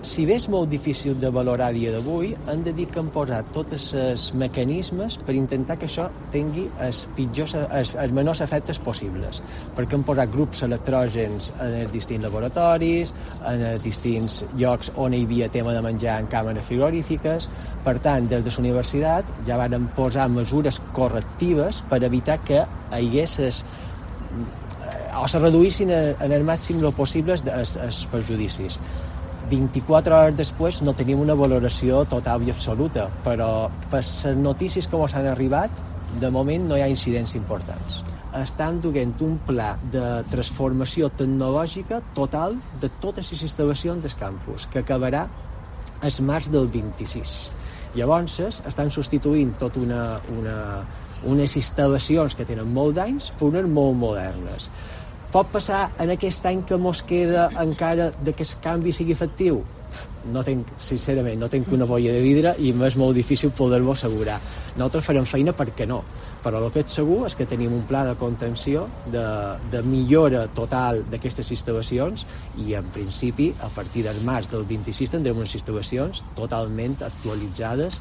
si bé és molt difícil de valorar a dia d'avui, hem de dir que hem posat tots els mecanismes per intentar que això tingui els menors efectes possibles, perquè hem posat grups electrògens en els distints laboratoris, en els distints llocs on hi havia tema de menjar en càmeres frigorífiques. Per tant, des de la universitat ja vàrem posar mesures correctives per evitar que hi hagués o se reduïssin en el màxim el possible els perjudicis. 24 hores després no tenim una valoració total i absoluta, però per les notícies que ens han arribat, de moment no hi ha incidents importants. Estan duent un pla de transformació tecnològica total de totes les instal·lacions del campus, que acabarà el març del 26. Llavors, estan substituint tot unes instal·lacions que tenen molt d'anys per unes molt modernes. Pot passar en aquest any que mos queda encara que el canvi sigui efectiu? Sincerament, no tinc una bolla de vidre i m'és molt difícil poder-ho assegurar. Nosaltres farem feina perquè no, però el que és segur és que tenim un pla de contenció, de millora total d'aquestes instal·lacions i, en principi, a partir del març del 26 tindrem unes instal·lacions totalment actualitzades